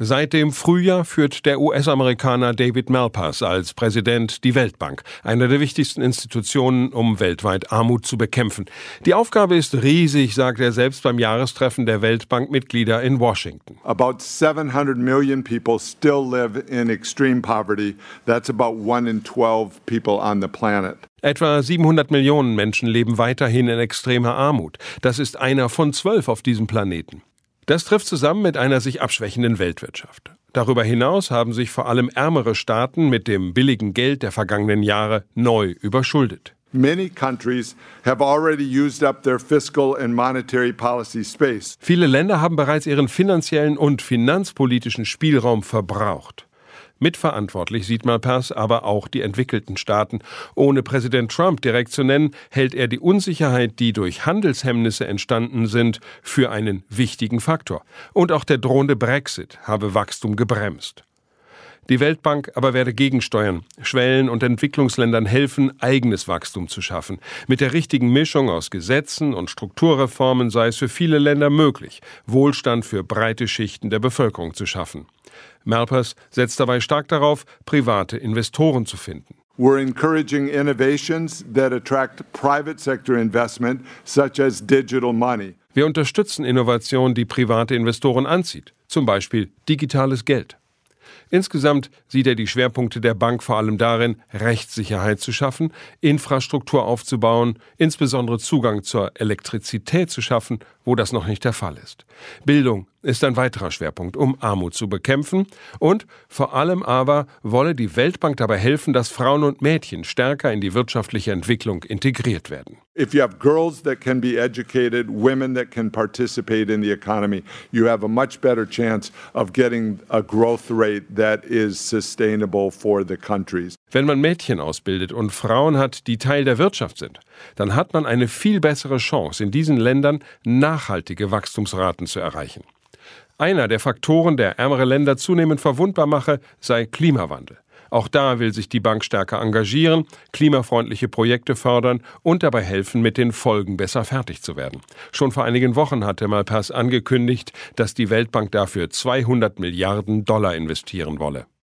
Seit dem Frühjahr führt der US-Amerikaner David Malpass als Präsident die Weltbank, eine der wichtigsten Institutionen, um weltweit Armut zu bekämpfen. Die Aufgabe ist riesig, sagt er selbst beim Jahrestreffen der Weltbankmitglieder in Washington. About 700 million people still live in extreme poverty. That's about 1 in 12 people on the planet. Etwa 700 Millionen Menschen leben weiterhin in extremer Armut. Das ist einer von 12 auf diesem Planeten. Das trifft zusammen mit einer sich abschwächenden Weltwirtschaft. Darüber hinaus haben sich vor allem ärmere Staaten mit dem billigen Geld der vergangenen Jahre neu überschuldet. Many countries have already used up their fiscal and monetary policy space. Viele Länder haben bereits ihren finanziellen und finanzpolitischen Spielraum verbraucht. Mitverantwortlich sieht Malpass aber auch die entwickelten Staaten. Ohne Präsident Trump direkt zu nennen, hält er die Unsicherheit, die durch Handelshemmnisse entstanden sind, für einen wichtigen Faktor. Und auch der drohende Brexit habe Wachstum gebremst. Die Weltbank aber werde gegensteuern, Schwellen- und Entwicklungsländern helfen, eigenes Wachstum zu schaffen. Mit der richtigen Mischung aus Gesetzen und Strukturreformen sei es für viele Länder möglich, Wohlstand für breite Schichten der Bevölkerung zu schaffen. Malpass setzt dabei stark darauf, private Investoren zu finden. We're encouraging innovations that attract private sector investment, such as digital money. Wir unterstützen Innovation, die private Investoren anzieht, zum Beispiel digitales Geld. Insgesamt sieht er die Schwerpunkte der Bank vor allem darin, Rechtssicherheit zu schaffen, Infrastruktur aufzubauen, insbesondere Zugang zur Elektrizität zu schaffen, wo das noch nicht der Fall ist. Bildung ist ein weiterer Schwerpunkt, um Armut zu bekämpfen. Und vor allem aber wolle die Weltbank dabei helfen, dass Frauen und Mädchen stärker in die wirtschaftliche Entwicklung integriert werden. If you have girls that can be educated, women that can participate in the economy, you have a much better chance of getting a growth rate that is sustainable for the countries. Wenn man Mädchen ausbildet und Frauen hat, die Teil der Wirtschaft sind, dann hat man eine viel bessere Chance, in diesen Ländern nachhaltige Wachstumsraten zu erreichen. Einer der Faktoren, der ärmere Länder zunehmend verwundbar mache, sei Klimawandel. Auch da will sich die Bank stärker engagieren, klimafreundliche Projekte fördern und dabei helfen, mit den Folgen besser fertig zu werden. Schon vor einigen Wochen hatte Malpass angekündigt, dass die Weltbank dafür $200 Milliarden investieren wolle.